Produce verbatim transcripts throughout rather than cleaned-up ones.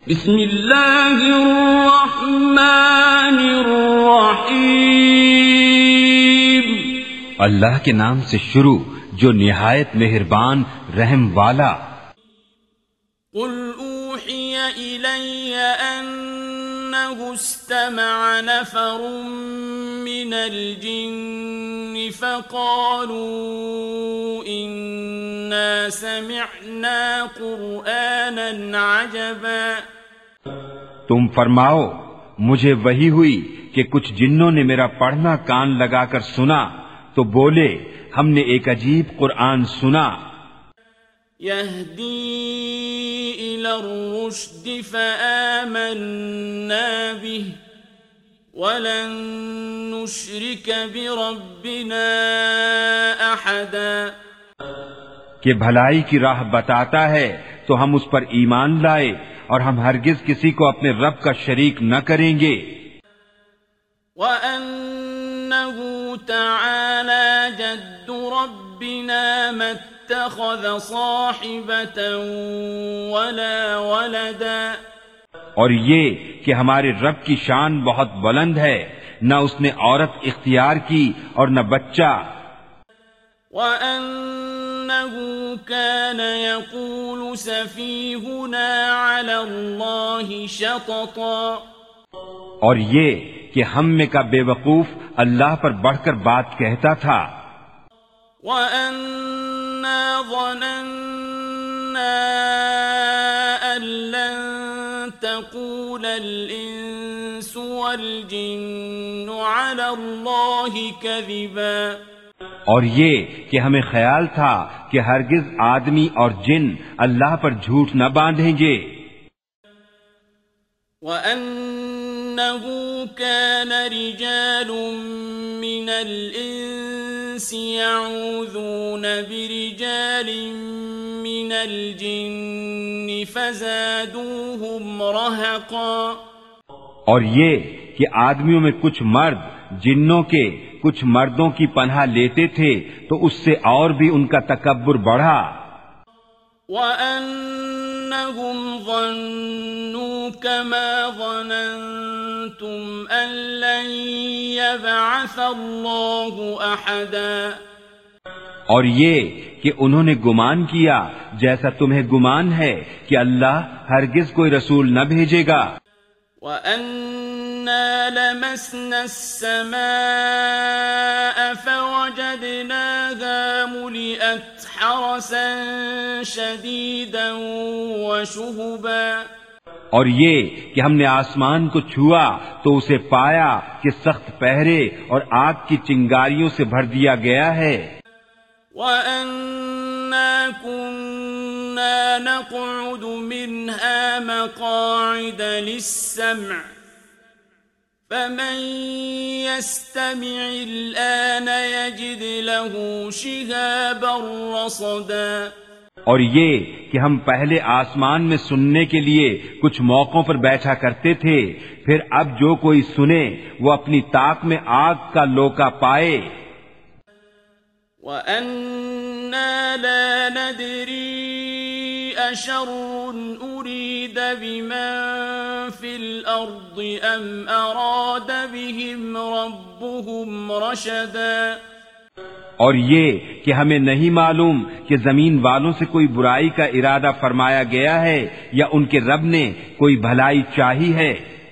بسم اللہ الرحمن الرحیم، اللہ کے نام سے شروع جو نہایت مہربان رحم والا۔ قل اوحی الی انہ استمع نفر من الجن فقالوا انا سمعنا قرآنا عجبا۔ تم فرماؤ مجھے وحی ہوئی کہ کچھ جنوں نے میرا پڑھنا کان لگا کر سنا تو بولے ہم نے ایک عجیب قرآن سنا۔ یہدی الی الرشد فآمنا به ولن نشرک بربنا احدا۔ کہ بھلائی کی راہ بتاتا ہے تو ہم اس پر ایمان لائے اور ہم ہرگز کسی کو اپنے رب کا شریک نہ کریں گے۔ وَأَنَّهُ تَعَالَى جَدُّ رَبِّنَا مَا اتَّخَذَ صَاحِبَةً وَلَا وَلَدًا۔ اور یہ کہ ہمارے رب کی شان بہت بلند ہے، نہ اس نے عورت اختیار کی اور نہ بچہ۔ وَأَنَّهُ كَانَ يَقُولُ سَفِيهُنَا عَلَى اللَّهِ شَطَطًا۔ اور یہ کہ ہم میں کا بے وقوف اللہ پر بڑھ کر بات کہتا تھا۔ وَأَنَّا ظَنَنَّا أَن لَّن تَقُولَ الْإِنسُ وَالْجِنُّ عَلَى اللَّهِ كَذِبًا۔ اور یہ کہ ہمیں خیال تھا کہ ہرگز آدمی اور جن اللہ پر جھوٹ نہ باندھیں گے۔ وَأَنَّهُ كَانَ رِجَالٌ مِّنَ الْإِنسِ يَعُوذُونَ بِرِجَالٍ مِّنَ الْجِنِّ فَزَادُوهُمْ رَهَقًا۔ اور یہ کہ آدمیوں میں کچھ مرد جنوں کے کچھ مردوں کی پناہ لیتے تھے تو اس سے اور بھی ان کا تکبر بڑھا۔ وَأَنَّهُمْ ظَنُّوا كَمَا ظَنَنْتُمْ أَن لَّن يَبْعَثَ اللَّهُ أَحَدًا۔ اور یہ کہ انہوں نے گمان کیا جیسا تمہیں گمان ہے کہ اللہ ہرگز کوئی رسول نہ بھیجے گا۔ وَأَنَّا لَمَسْنَا السَّمَاءَ فَوَجَدْنَاهَا مُلِئَتْ حَرَسًا شَدِيدًا وَشُهُبًا۔ اور یہ کہ ہم نے آسمان کو چھوا تو اسے پایا کہ سخت پہرے اور آگ کی چنگاریوں سے بھر دیا گیا ہے۔ وَأَنَّا كُنَّا نَقْعُدُ مِنْهَا مَقَاعِدَ لِلسَّمْعِ فَمَن يَسْتَمِعِ الْآنَ يَجِدْ لَهُ شِهَابًا رَّصَدًا۔ اور یہ کہ ہم پہلے آسمان میں سننے کے لیے کچھ موقعوں پر بیٹھا کرتے تھے، پھر اب جو کوئی سنے وہ اپنی طاق میں آگ کا لوکا پائے۔ وَأَنَّا لَا نَدْرِي أَشَرٌّ أُرِيدَ بِمَن فِي الْأَرْضِ أَمْ أَرَادَ بِهِمْ رَبُّهُمْ رَشَدًا۔ اور یہ کہ ہمیں نہیں معلوم کہ زمین والوں سے کوئی برائی کا ارادہ فرمایا گیا ہے یا ان کے رب نے کوئی بھلائی چاہی ہے۔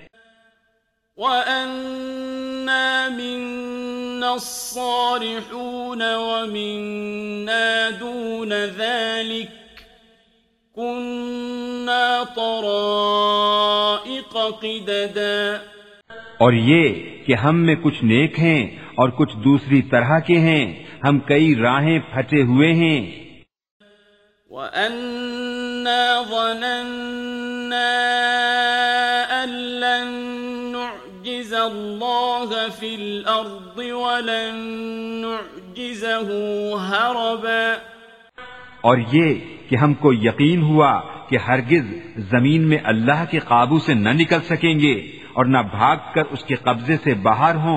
وَأَنَّا مِنَّا الصَّالِحُونَ وَمِنَّا دُونَ ذَلِكَ كُنَّا طَرَائِقَ قِدَدًا۔ اور یہ کہ ہم میں کچھ نیک ہیں اور کچھ دوسری طرح کے ہیں، ہم کئی راہیں پھٹے ہوئے ہیں۔ وَأَنَّا ظَنَنَّا أَن لَّن نُّعْجِزَ اللَّهَ فِي الْأَرْضِ وَلَن نُّعْجِزَهُ هَرَبًا۔ اور یہ کہ ہم کو یقین ہوا کہ ہرگز زمین میں اللہ کے قابو سے نہ نکل سکیں گے اور نہ بھاگ کر اس کے قبضے سے باہر ہوں۔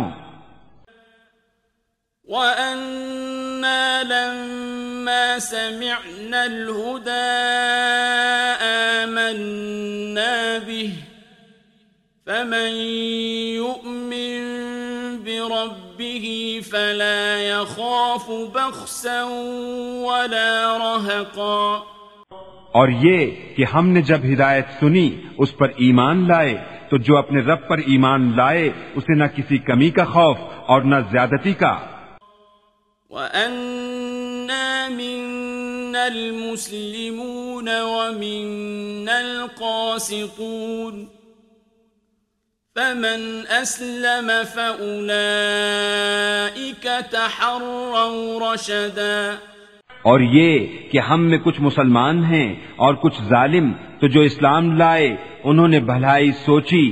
وَأَنَّا لَمَّا سَمِعْنَا الْهُدَىٰ آمنا به فمن يؤمن بربه فلا يخاف بخسا ولا رهقا. اور یہ کہ ہم نے جب ہدایت سنی اس پر ایمان لائے تو جو اپنے رب پر ایمان لائے اسے نہ کسی کمی کا خوف اور نہ زیادتی کا. وَأَنَّا مِنَّا الْمُسْلِمُونَ وَمِنَّا الْقَاسِطُونَ فَمَنْ أَسْلَمَ فَأُولَئِكَ تَحَرَّوْا رَشَدًا. اور یہ کہ ہم میں کچھ مسلمان ہیں اور کچھ ظالم تو جو اسلام لائے انہوں نے بھلائی سوچی.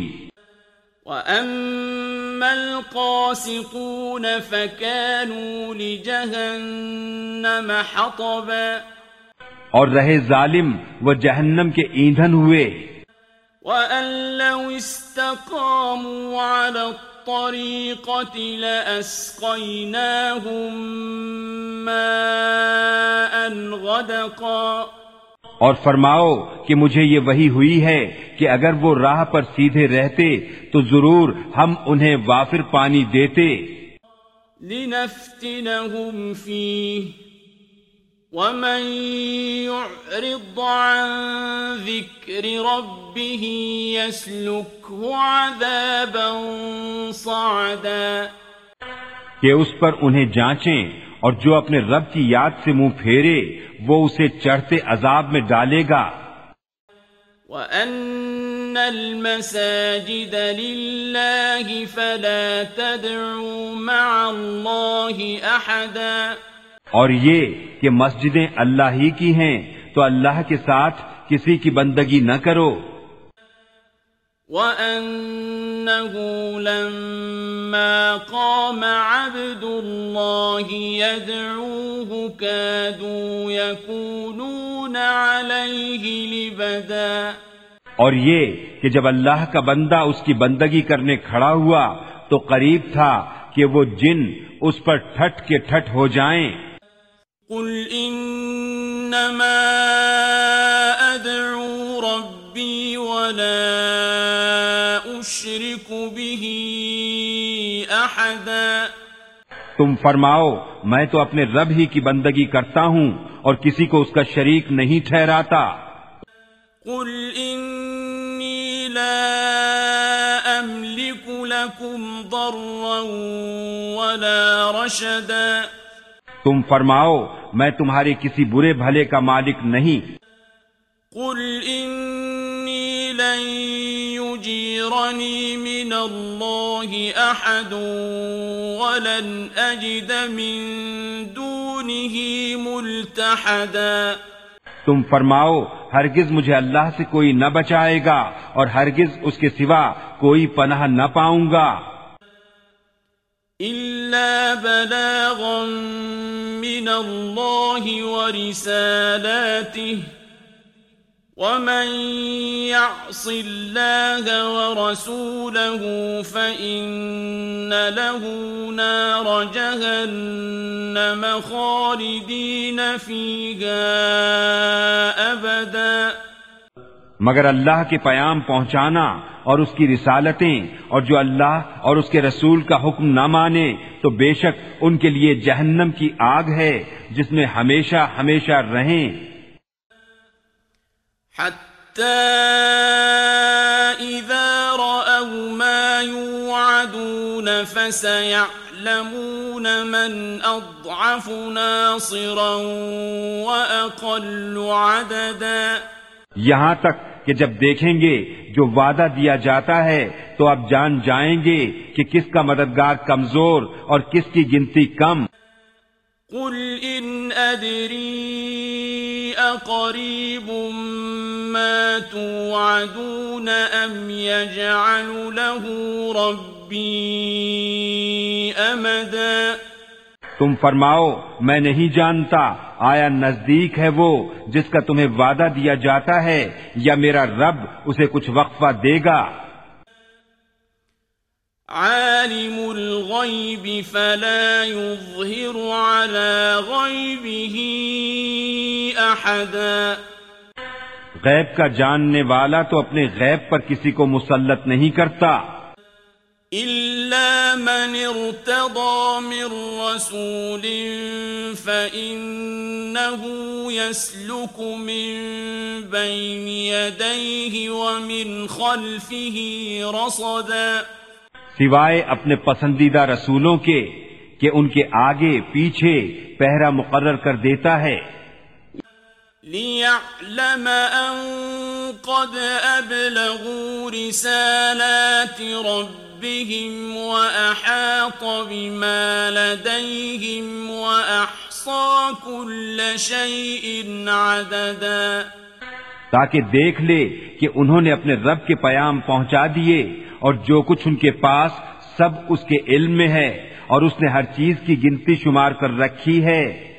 وَأَمَّا الْقَاسِطُونَ فَكَانُوا لِجَهَنَّمَ حَطَبًا. اور رہے ظالم وہ جہنم کے ایندھن ہوئے. وَأَن لَّوْ اسْتَقَامُوا عَلَى الطَّرِيقَةِ لَأَسْقَيْنَاهُم مَّاءً غَدَقًا. اور فرماؤ کہ مجھے یہ وحی ہوئی ہے کہ اگر وہ راہ پر سیدھے رہتے تو ضرور ہم انہیں وافر پانی دیتے. لِنَفْتِنَهُمْ فِيهِ وَمَن يُعْرِضْ عَن ذِكْرِ رَبِّهِ يَسْلُكْهُ عَذَابًا صَعَدًا. کہ اس پر انہیں جانچیں اور جو اپنے رب کی یاد سے منہ پھیرے وہ اسے چڑھتے عذاب میں ڈالے گا. وَأَنَّ الْمَسَاجِدَ لِلَّهِ فَلَا تَدْعُوا مَعَ اللَّهِ أَحَدًا. اور یہ کہ مسجدیں اللہ ہی کی ہیں تو اللہ کے ساتھ کسی کی بندگی نہ کرو. وَأَنَّهُ لَمَّا قَامَ عَبْدُ اللَّهِ يَدْعُوهُ كَادُوا يَكُونُونَ عَلَيْهِ لِبَدًا. اور یہ کہ جب اللہ کا بندہ اس کی بندگی کرنے کھڑا ہوا تو قریب تھا کہ وہ جن اس پر ٹھٹ کے ٹھٹ ہو جائیں. قُلْ إِنَّمَا أَدْعُو رَبِّي وَلَا أُشْرِكُ بِهِ أَحَدًا. تم فرماؤ میں تو اپنے رب ہی کی بندگی کرتا ہوں اور کسی کو اس کا شریک نہیں ٹھہراتا. قُلْ إِنِّي لَا أَمْلِكُ لَكُمْ ضَرًّا وَلَا رَشَدًا. تم فرماؤ میں تمہارے کسی برے بھلے کا مالک نہیں. قُلْ إِنِّي لَن يُجِيرَنِي مِنَ اللَّهِ أَحَدٌ وَلَنْ أَجِدَ مِن دُونِهِ مُلْتَحَدًا. تم فرماؤ ہرگز مجھے اللہ سے کوئی نہ بچائے گا اور ہرگز اس کے سوا کوئی پناہ نہ پاؤں گا. إِلَّا بَلَاغًا مِّنَ اللَّهِ وَرِسَالَاتِهِ وَمَن يَعْصِ اللَّهَ وَرَسُولَهُ فَإِنَّ لَهُ نَارَ جَهَنَّمَ خَالِدِينَ فِيهَا أَبَدًا. مگر اللہ کے پیام پہنچانا اور اس کی رسالتیں اور جو اللہ اور اس کے رسول کا حکم نہ مانے تو بے شک ان کے لیے جہنم کی آگ ہے جس میں ہمیشہ ہمیشہ رہیں. حَتَّى إِذَا رَأَوْا مَا يُوعَدُونَ فَسَيَعْلَمُونَ مَنْ أَضْعَفُ نَاصِرًا وَأَقَلُّ عَدَدًا. یہاں تک کہ جب دیکھیں گے جو وعدہ دیا جاتا ہے تو اب جان جائیں گے کہ کس کا مددگار کمزور اور کس کی گنتی کم. قُلْ إِنْ أَدْرِي أَقَرِيبٌ مَا تُوعَدُونَ أَمْ يَجْعَلُ لَهُ رَبِّي أَمَدًا. تم فرماؤ میں نہیں جانتا آیا نزدیک ہے وہ جس کا تمہیں وعدہ دیا جاتا ہے یا میرا رب اسے کچھ وقفہ دے گا. عالم الغیب فلا يظہر على غیبه احدا. غیب کا جاننے والا تو اپنے غیب پر کسی کو مسلط نہیں کرتا إلا من ارتضى من رسول فإنه يسلك من بين يديه ومن خلفه رصدا سوائے اپنے پسندیدہ رسولوں کے کہ ان کے آگے پیچھے پہرا مقرر کر دیتا ہے لِيَعْلَمَ أَن قَدْ أَبْلَغُوا رِسَالَاتِ رَبِّهِمْ وَأَحَاطَ بِمَا لَدَيْهِمْ وَأَحْصَى كُلَّ شَيْءٍ عَدَدًا تاکہ دیکھ لے کہ انہوں نے اپنے رب کے پیام پہنچا دیے اور جو کچھ ان کے پاس سب اس کے علم میں ہے اور اس نے ہر چیز کی گنتی شمار کر رکھی ہے